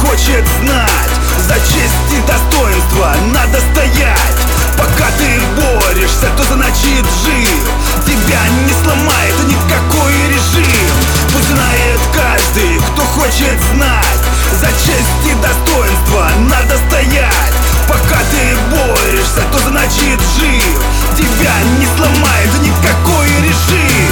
хочет знать, за честь и достоинство надо стоять. Пока ты борешься, то значит жив. Тебя не сломает никакой режим. Пусть знает каждый, кто хочет знать, за честь и достоинство надо стоять. Пока ты борешься, то значит жив. Тебя не сломает никакой режим.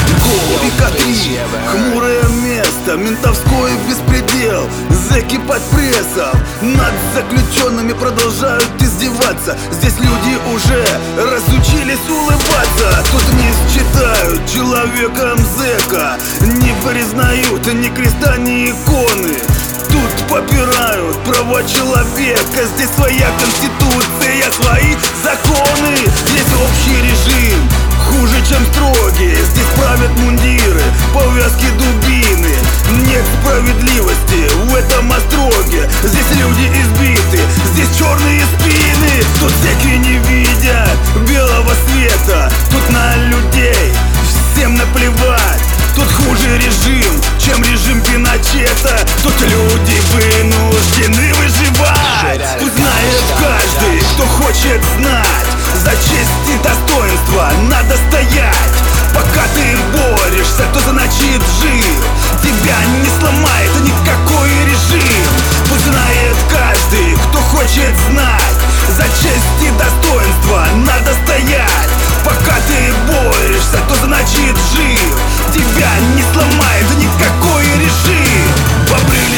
Пика-3, хмурое место, ментовской беспредел. Зэки под прессом, над заключенными продолжают издеваться. Здесь люди уже разучились улыбаться. Тут не считают человеком зэка, не признают ни креста, ни иконы. Тут попирают права человека. Здесь своя конституция, свои законы. Здесь общий режим, хуже, чем строгие. Здесь правят мундиры, повязки, дубины. Нет справедливости в этом остроге. Здесь люди избиты, здесь черные спины. Тут зэки не видят белого света. Тут на людей всем наплевать. Тут хуже режим, чем режим Пиночета. Тут люди вынуждены выживать. Пусть знает каждый, кто хочет знать, за честь и достоинство надо стоять. Пока ты борешься, то значит жив. Тебя не сломает никакой режим. Пусть знает каждый, кто хочет знать, за честь и достоинство надо стоять. Пока ты борешься, то значит жив. Тебя не сломает никакой режим. В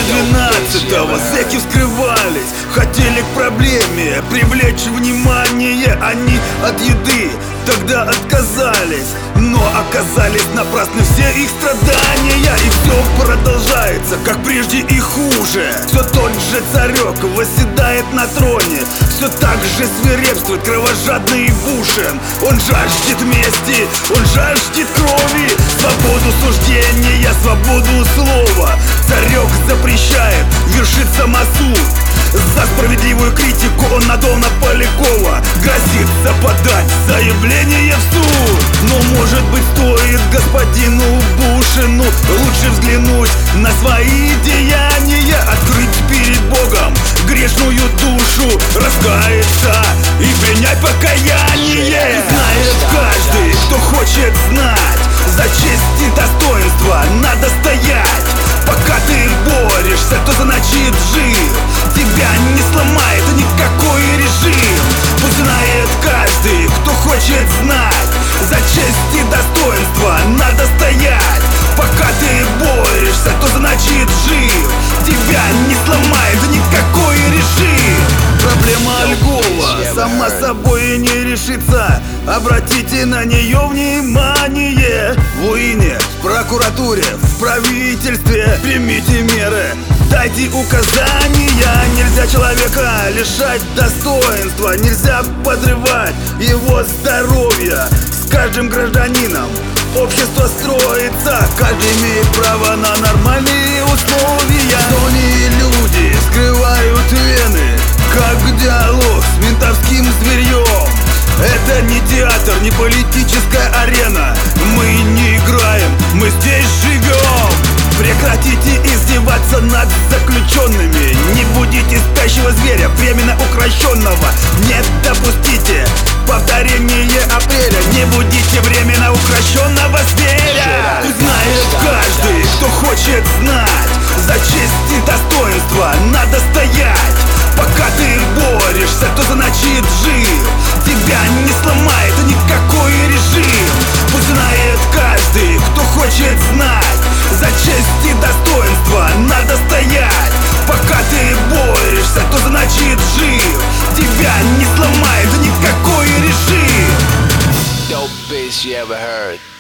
апреле 12-го зэки вскрывались, хотели к проблеме привлечь внимание. Они от еды тогда отказались, но оказались напрасны все их страдания. И все продолжается, как прежде и хуже. Все тот же царек восседает на троне, все так же свирепствует кровожадный Бушем. Он жаждет мести, он жаждет крови, свободу суждения, свободу слова. Царек запрещает вершить самосуд. За справедливую критику он надол на Полякова, грозится подать заявление в суд. Но может быть стоит господину Бушину лучше взглянуть на свои деяния, открыть перед Богом грешную душу, раскаяться и принять покаяние. Знает каждый, кто хочет знать, за честь и достоинство надо стоять. Пока ты борешься, то значит жив. Тебя не сломает никакой режим. Пусть знает каждый, кто хочет знать, за честь и достоинство надо стоять. Пока ты борешься, то значит жив. Тебя не сломает никакой режим. Проблема Льгова сама собой не решится. Обратите на нее внимание. В УИНе, в прокуратуре, в правительстве примите меры, дайте указания. Нельзя человека лишать достоинства, нельзя подрывать его здоровье. С каждым гражданином общество строится, каждый имеет право на нормальные условия. Но не люди скрывают вены, как диалог с ментовским зверьем. Это не театр, не политическая арена. Мы не играем, мы здесь живем. Прекратите издеваться над заключенными. Не будите спящего зверя, временно укращенного. Не допустите повторения апреля. Не будите временно укращенного зверя. Пусть знает каждый, кто хочет знать, за честь и достоинство надо стоять. Пока ты борешься, то значит жив. Тебя не сломает никакой режим. Пусть знает каждый, кто хочет знать, за честь и достоинство надо стоять. Пока ты борешься, то значит жив. Тебя не сломает никакой режим. Dope bitch you ever heard.